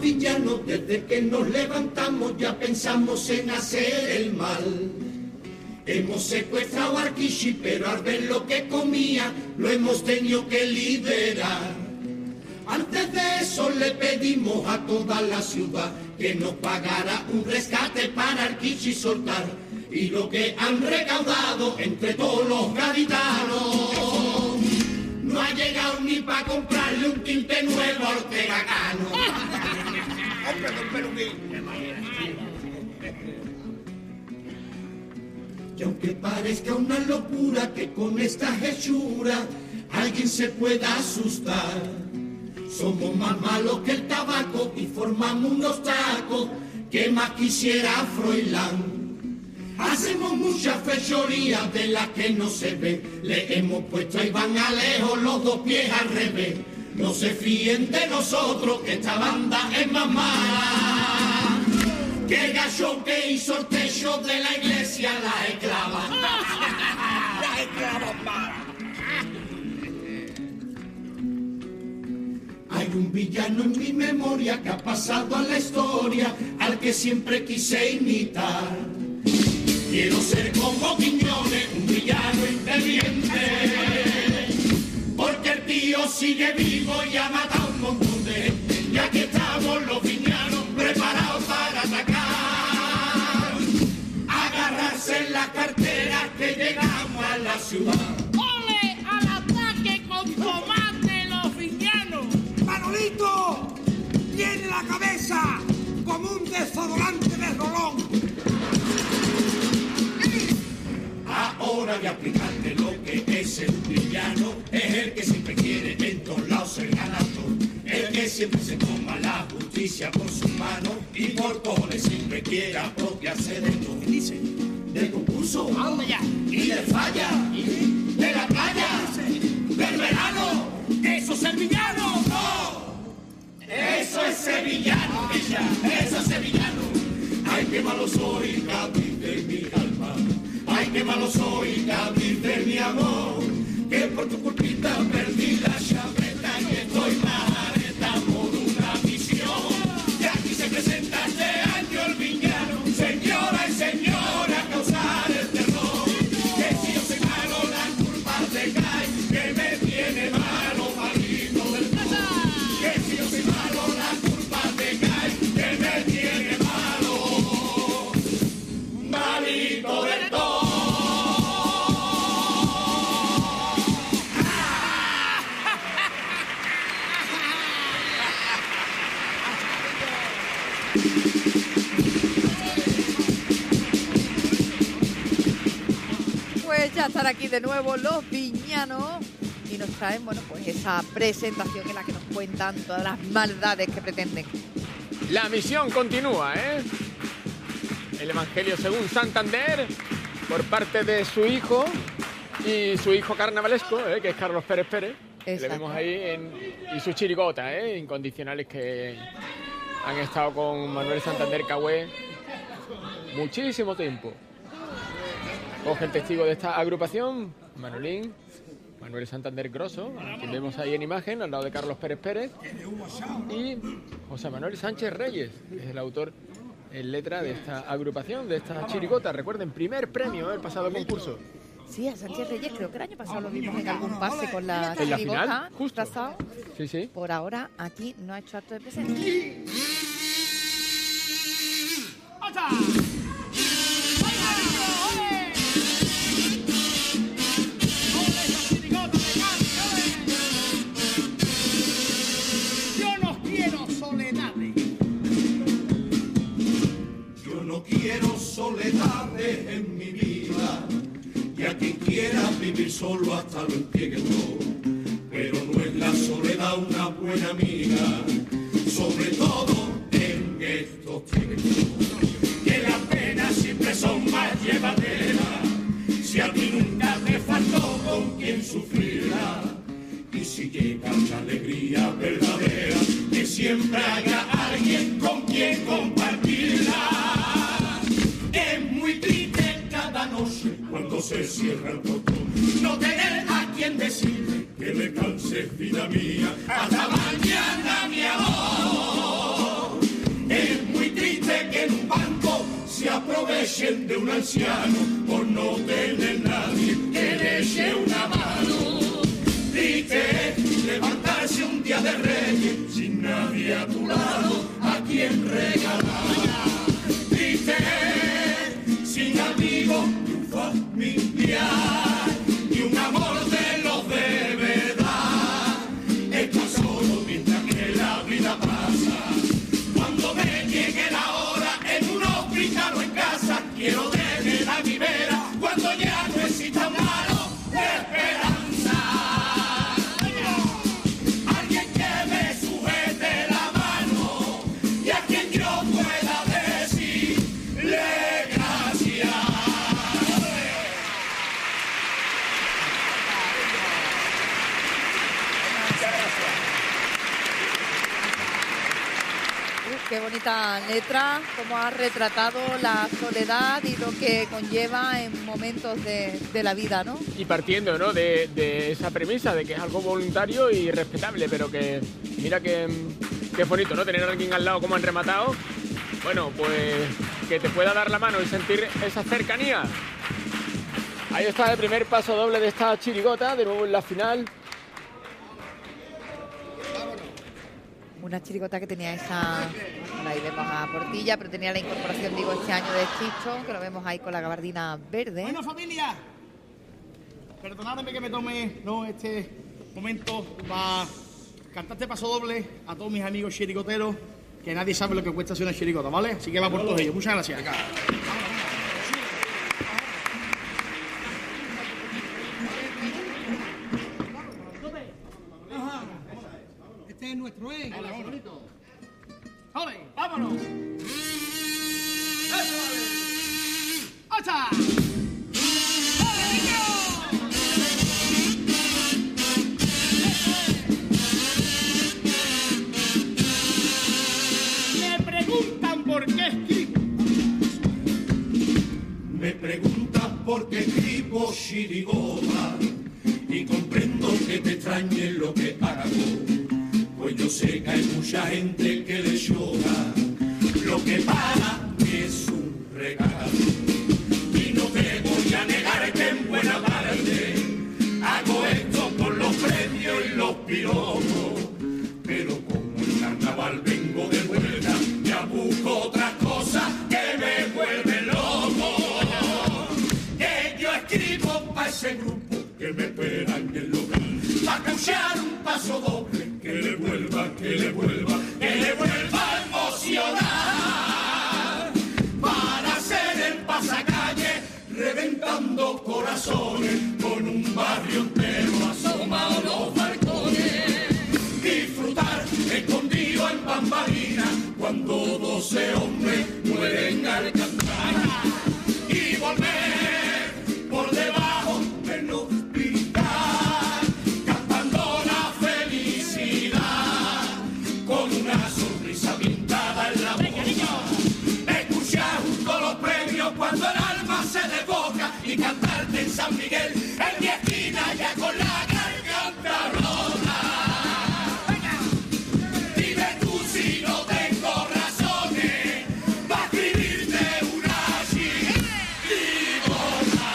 villanos, desde que nos levantamos ya pensamos en hacer el mal. Hemos secuestrado a Arquichi, pero al ver lo que comía, lo hemos tenido que liberar. Antes de eso le pedimos a toda la ciudad que nos pagara un rescate para Arquichi soltar. Y lo que han recaudado entre todos los gaditanos no ha llegado ni para comprarle un tinte nuevo a Ortega Cano. ¡Hombre, don Peluquín! Y aunque parezca una locura que con esta hechura alguien se pueda asustar, somos más malos que el tabaco y formamos unos tacos que más quisiera Froilán. Hacemos muchas fechorías de las que no se ve. Le hemos puesto a Iván Alejo los dos pies al revés. No se fíen de nosotros, que esta banda es más mala que el gallo que hizo el techo de la iglesia, la esclava. ¡La esclava mala! Hay un villano en mi memoria que ha pasado a la historia, al que siempre quise imitar. Quiero ser como Quiñones, un villano inteligente, porque el tío sigue vivo y ha matado un montón de gente. Y aquí estamos los villanos preparados para atacar, agarrarse en las carteras que llegamos a la ciudad. ¡Ole al ataque con tomate los villanos! ¡Manolito! ¡Tiene la cabeza como un desodorante de rolón! Ahora voy a explicarte lo que es el villano. Es el que siempre quiere en todos lados ser ganador. El que siempre se toma la justicia por sus manos y por cojones siempre quiere apropiarse de todo. ¿Qué dice? Del concurso, y de falla, de la playa, del verano. ¡Eso es el villano! ¡No! Eso es sevillano, ella, eso es sevillano. Ay, qué malo soy, Cádiz de mi alma. Ay, qué malo soy, Cádiz de mi amor, que por tu culpita perdí la chavreta y estoy mareta por una misión. Y aquí se presenta este año el villano, señora y señora, a causar el terror. Que si yo soy malo, la culpa te cae, que me tiene malo, malito del todo. Que si yo soy malo, la culpa te cae, que me tiene malo, malito del todo. Pues ya están aquí de nuevo los villanos y nos traen, bueno, pues esa presentación en la que nos cuentan todas las maldades que pretenden. La misión continúa, ¿eh? El Evangelio según Santander, por parte de su hijo y su hijo carnavalesco, que es Carlos Pérez Pérez. Que le vemos ahí y su chirigota, incondicionales, que han estado con Manuel Santander Cagüé muchísimo tiempo. Coge el testigo de esta agrupación, Manolín, Manuel Santander Grosso, a quien vemos ahí en imagen, al lado de Carlos Pérez Pérez, y José Manuel Sánchez Reyes, que es el autor en letra de esta agrupación, de esta chirigota. Recuerden, primer premio el pasado concurso. Sí, a Sánchez Reyes creo que el año pasado lo vimos en algún pase con la en la chirigota, final, justo. trazado. Sí, sí. Por ahora aquí no ha hecho acto de presencia. Yo no quiero soledades. Yo no quiero soledades en mi vida, y a quien quiera vivir solo hasta lo entierre todo. Pero no es la soledad una buena amiga, sobre todo en estos tiempos, que las penas siempre son más llevaderas, si a ti nunca te faltó con quien sufrirla. Y si llega la alegría verdadera, que siempre haya alguien con quien compartirla. Es muy triste cada noche cuando se cierra el portón, no tener a quien decirle que descanses, vida mía, hasta mañana, mi amor. recién de un anciano por no tener nadie que le eche una mano. Triste levantarse un día de Reyes sin nadie a tu lado a quien regalar. Triste sin amigos ni un familiar ni un amor de los de verdad. Estás solo mientras que la vida pasa. Cuando me llegue la hora en un hospital o en casa, quiero tener a mi vera cuando ya no exista un halo de esperanza. Alguien que me sujete la mano y a quien yo pueda decirle gracias. Qué bonita letra, cómo ha retratado la soledad y lo que conlleva en momentos de la vida, ¿no? Y partiendo, ¿no?, de esa premisa de que es algo voluntario y respetable, pero que mira que es bonito, ¿no?, tener a alguien al lado como han rematado. Bueno, pues que te pueda dar la mano y sentir esa cercanía. Ahí está el primer paso doble de esta chirigota, de nuevo en la final. Una chirigota que tenía esa... Ahí vemos a Portilla, pero tenía la incorporación, digo, este año de Chicho, que lo vemos ahí con la gabardina verde. Bueno, familia, perdonadme que me tome este momento para cantar este paso doble a todos mis amigos chirigoteros, que nadie sabe lo que cuesta hacer una chirigota, ¿vale? Así que va por todos ellos. Muchas gracias. Este es nuestro, ¿eh? ¡Ole! ¡Vámonos! ¡Eso! ¡Ocha! Me preguntan por qué escribo. Me preguntan por qué escribo chirigota y comprendo que te extrañe lo que hago. Pues yo sé que hay mucha gente que le llora lo que para mí es un regalo. Y no te voy a negar que en buena parte hago esto por los premios y los piropos. Pero como el carnaval vengo de vuelta, ya busco otras cosas que me vuelven loco. Que yo escribo para ese grupo que me esperan en el local, para escuchar un paso doble que le vuelva a emocionar, para hacer el pasacalle reventando corazones, con un barrio entero asomado los balcones, disfrutar escondido en bambalina cuando 12 hombres mueren al cantar, y volver por debajo del hospital cantando la felicidad con una sonrisa pintada en la boca. Escuchar junto a los premios cuando el alma se desboca y cantarte en San Miguel en mi esquina ya con la garganta rota. Dime tú si no tengo razones para escribirte una chirigota.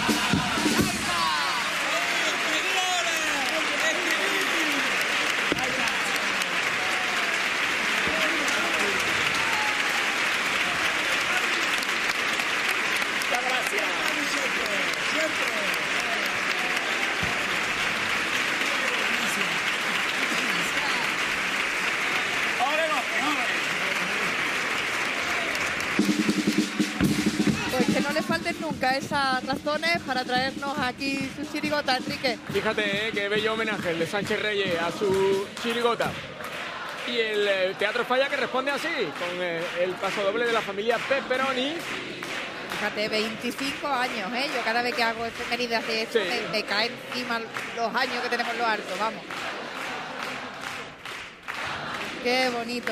Pues que no le falten nunca esas razones para traernos aquí su chirigota, Enrique. Fíjate, qué bello homenaje el de Sánchez Reyes a su chirigota. Y el Teatro Falla que responde así, con el paso doble de la familia Pepperoni. Fíjate, 25 años, ¿eh? Yo cada vez que hago este venido hace esto, Sí. me caen encima los años que tenemos en lo alto, vamos. Qué bonito.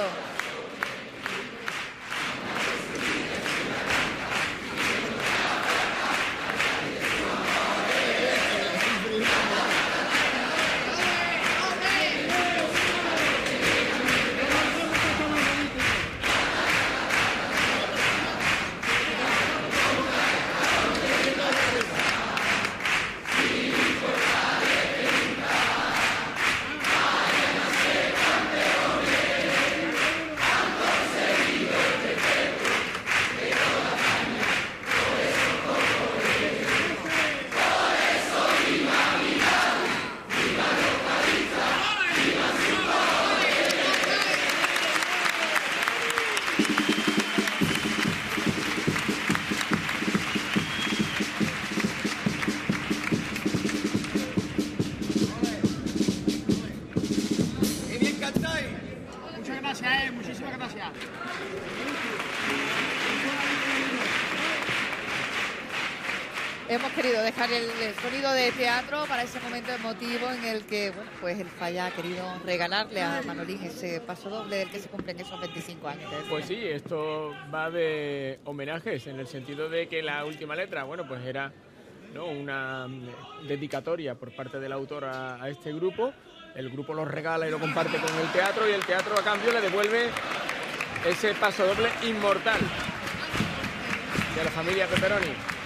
Hemos querido dejar el sonido de teatro para ese momento emotivo en el que, bueno, pues el Falla ha querido regalarle a Manolín ese paso doble del que se cumplen esos 25 años. Pues sí, esto va de homenajes en el sentido de que la última letra, bueno, pues era, ¿no?, una dedicatoria por parte del autor a este grupo. El grupo lo regala y lo comparte con el teatro y el teatro a cambio le devuelve ese paso doble inmortal de la familia Pepperoni.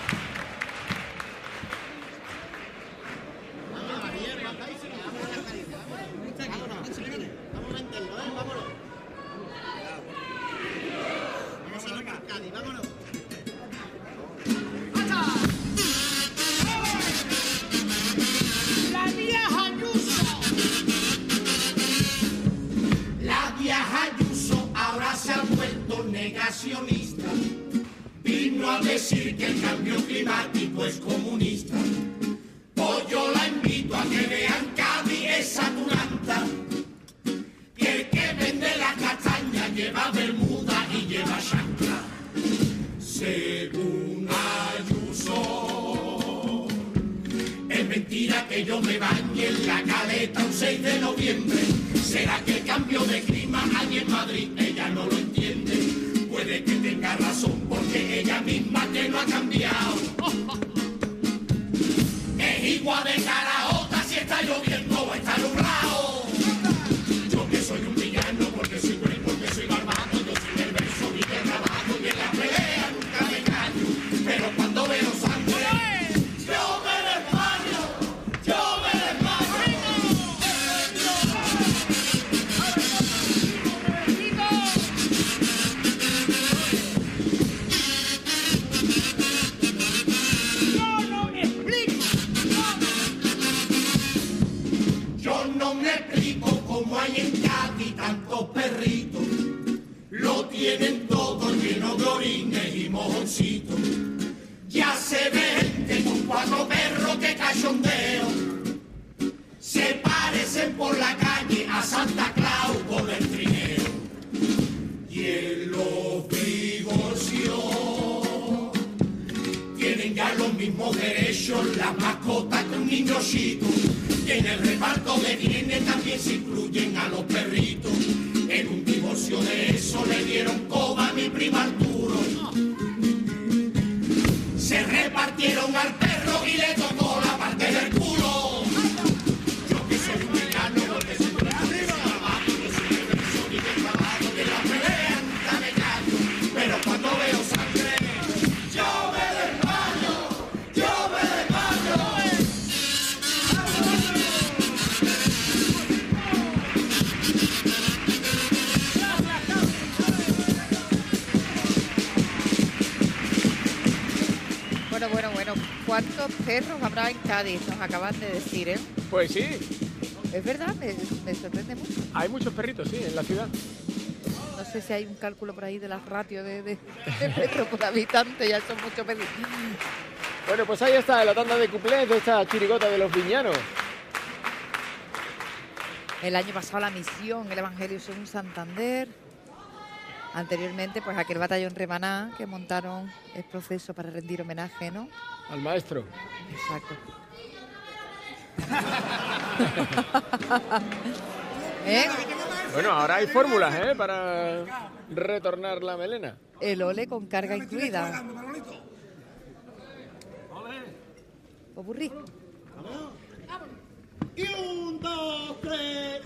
Negacionista, vino a decir que el cambio climático es comunista. Pues yo la invito a que vean Cádiz esa tunanta, que el que vende la castaña lleva bermuda y lleva chancla. Según Ayuso, es mentira que yo me bañe en la Caleta un 6 de noviembre. ¿Será que el cambio de clima allí en Madrid ella no lo entiende? Puede que tenga razón porque ella misma que no ha cambiado. Es igual de caraota si está lloviendo o está nublado. Yo que soy un villano porque soy bueno, porque soy malvado. Yo soy el verso y el trabajo y en la pelea nunca me engaño. Pero cuando veo sangre, yo me desmayo, yo me desmayo. No me explico cómo hay en Cádiz tantos perritos. Lo tienen todo lleno de orines y mojoncitos. Ya se ve gente con 4 perros que cachondeo. Se parecen por la calle a Santa Claus con el trineo. Y en los divorcios tienen ya los mismos derechos las mascotas que un niño chico. Y en el reparto de bienes también se incluyen a los perritos. En un divorcio de eso le dieron coba a mi primo Arturo. Se repartieron al perro y le tocó la parte del culo. Yo que soy un villano porque soy un trabajo, yo soy el verso y el trabajo de la pelea nunca me callo. Pero cuando veo sangre, yo me desmayo, yo me desmayo. Bueno, ¿cuántos perros habrá en Cádiz? Nos acaban de decir, ¿eh? Pues sí. Es verdad, me sorprende mucho. Hay muchos perritos, sí, en la ciudad. No sé si hay un cálculo por ahí de las ratios de perros por habitante, ya son muchos perros. Bueno, pues ahí está la tanda de cuplés de esta chirigota de los viñanos. El año pasado la misión, el Evangelio según Santander. Anteriormente, pues aquel batallón Remaná que montaron el proceso para rendir homenaje, ¿no? Al maestro. Exacto. ¿Eh? Bueno, ahora hay fórmulas, para retornar la melena. El ole con carga incluida. Popurrí. Y 1, 2, 3,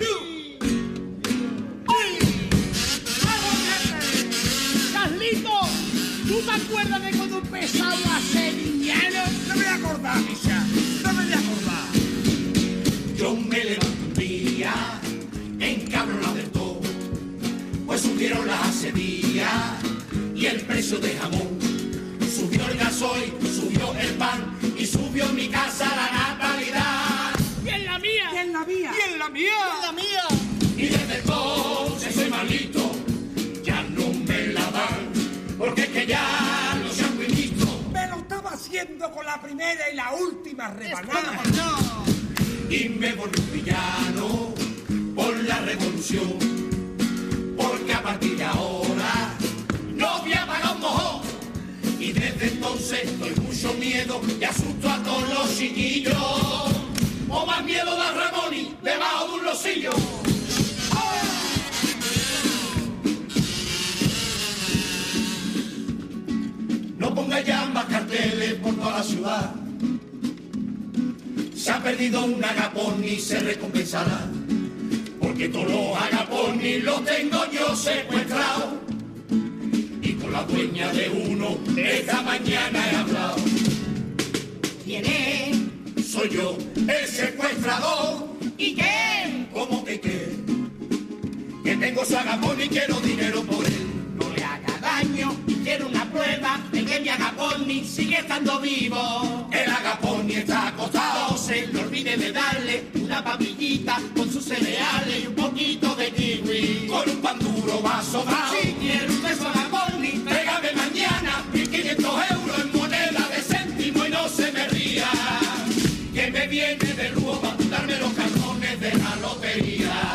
Carlito, ¿tú te acuerdas de cuando empezaba a ser sevillano? No me voy a acordar, Misha. No me voy a acordar. Yo me levanto un día encabronado del todo, pues subieron las acerías y el precio de jamón. Subió el gasoil, subió el pan y subió en mi casa la natalidad. ¿Y en la mía? ¿Y en la mía? ¿Y en la mía? ¿Y en la mía? Y desde entonces soy malito, ya no me la dan, porque es que ya no se han visto. Me lo estaba haciendo con la primera y la última rebanada. Y me volví un villano por la revolución, porque a partir de ahora y desde entonces doy mucho miedo y asusto a todos los chiquillos. O más miedo da Ramoni debajo de un losillo. No ponga ya más carteles por toda la ciudad. Se ha perdido un agapón y se recompensará. Porque todos los agaponis los tengo yo secuestrados. Y con la dueña de uno esta mañana he hablado. ¿Quién es? Soy yo, el secuestrador. ¿Y qué? ¿Cómo que qué? Que tengo su agapón y quiero dinero por él. No le haga daño y quiero una prueba de que mi agaponi sigue estando vivo. El agapón está acostado. No se le olvide de darle una papillita con sus cereales y un poquito de kiwi. Con un pan duro va sobrado. Si quiere un beso agaponi, Pégame mañana 1.500 euros en moneda de céntimo y no se me ría. Que me viene de lujo para darme los cartones de la lotería.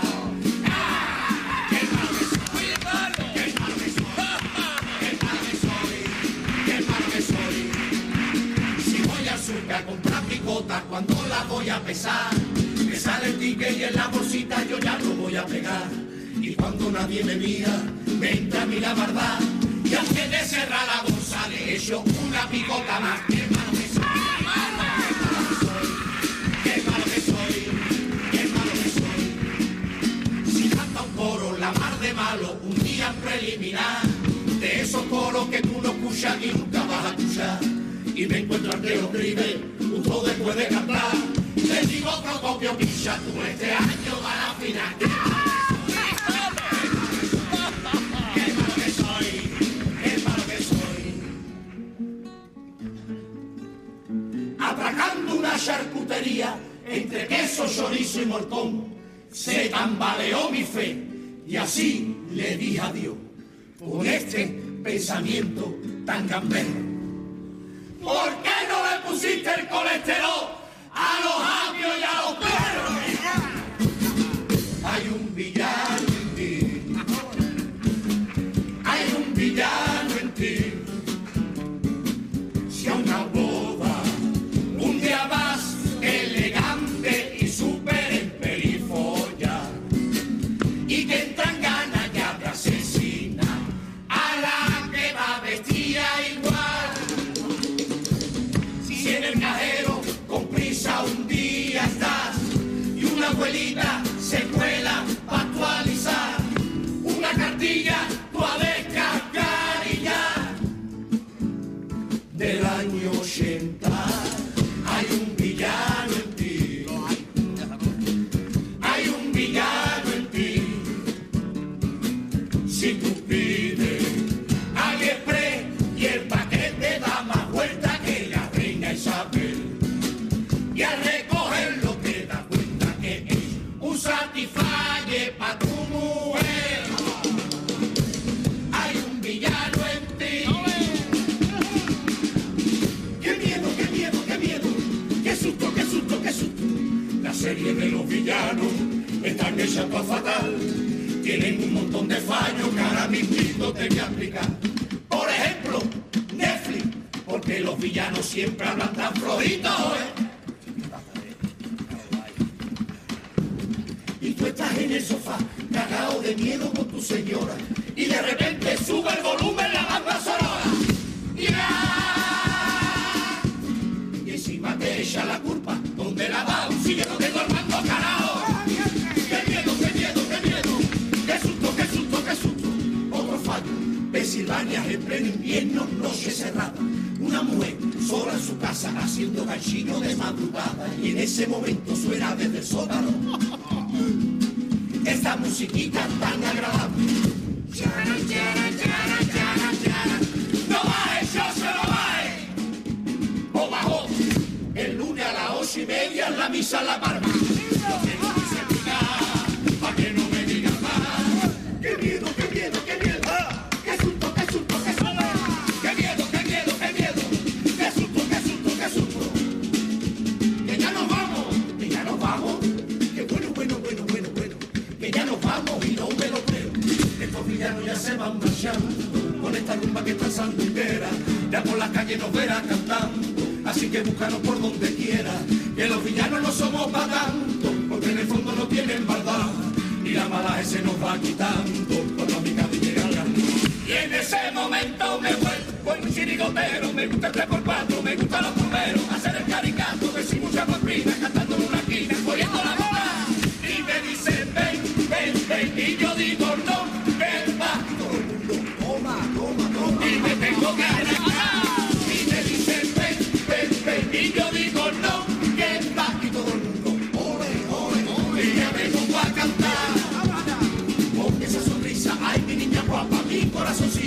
A comprar picotas cuando las voy a pesar, me sale el ticket y en la bolsita yo ya lo voy a pegar. Y cuando nadie me mira, me entra a mí la verdad. Y antes de cerrar la bolsa le echo una picota más. ¡Qué malo que soy! ¡Qué malo que soy! ¡Qué malo que soy! Si canta un coro, la mar de malo, un día preliminar, de esos coros que tú no escuchas y nunca vas a escuchar. Y me encuentro al que lo escribe, justo después de cantar. Le digo Procopio Picha, tú este año vas a la final. ¡Qué malo que soy! ¡Qué malo que soy! Atracando una charcutería entre queso, chorizo y morcón, se tambaleó mi fe y así le dije adiós. Con este pensamiento tan gamberro. ¿Por qué no le pusiste el colesterol a los apios y a los perros? Hay un villano en ti. Hay un villano en ti. Si a una boda un día vas elegante y súper emperifolla y te entran ganas ya te asesina a la que va vestida igual. Si en el cajero con prisa un día estás y una abuelita se cuela para actualizar una cartilla tú a descargar y ya del año 80 hay un villano en ti. Hay un villano en ti. Si tú pides AliExpress y el paquete da más vuelta que la reina Isabel, y al recogerlo te das cuenta que es un Satisfyer para tu mujer. Hay un villano en ti. ¡Qué miedo, qué miedo, qué miedo! ¡Qué susto, qué susto, qué susto! La serie de los villanos están hechas para fatal. Tienen un montón de fallos que ahora mismito te voy a explicar. Por ejemplo, Netflix, porque los villanos siempre hablan tan flojitos, Y tú estás en el sofá, cagado de miedo con tu señora, y de repente sube el volumen la banda sonora. ¡Ya! Y encima te echa la culpa, ¿dónde la da? Sigue no tengo el mando, carajo. ¡Qué miedo, qué miedo, qué miedo! ¡Qué susto, qué susto, qué susto! Otro fallo. Pensilvania en pleno invierno, noche cerrada. Una mujer sola en su casa haciendo ganchillo de madrugada. Y en ese momento suena desde el sótano esta musiquita tan agradable. Chara, chara, chara, chara, chara. ¡No baje, yo se lo baje! O bajó el lunes a las 8:30 en la misa en la barba. Lo tengo que certificar para que no me digan más. ¡Qué miedo, qué miedo, qué miedo! ¡Qué susto, qué susto, qué susto! ¡Qué miedo, qué miedo, qué miedo! ¡Qué susto, qué susto, qué susto! ¡Que ya nos vamos! ¡Que ya nos vamos! ¡Qué bueno, bueno, bueno, bueno, bueno! ¡Que ya nos vamos y no me lo creo! Estos villanos ya se van marchando. con esta rumba que está sandunguera, ya por la calle nos verás cantando, así que búscanos por donde quiera, que los villanos no somos para tanto, porque en el fondo no tienen verdad, y la mala se nos va quitando, por la amiga de llegar. Y en ese momento me vuelvo un chirigotero, me gusta el 3x4, me gustan los plumeros, hacer el caricato, decir mucha morfina, cantando en una esquina, cogiendo la bola, y me dicen ven, ven, ven, y yo digo no, que va, todo el mundo toma, toma, toma, y me tengo que arreglar, y me dicen ven, ven, ven, y yo digo no, que va, y todo el mundo ole, ole, ole, y ya me pongo a cantar, con esa sonrisa, ay mi niña guapa, mi corazón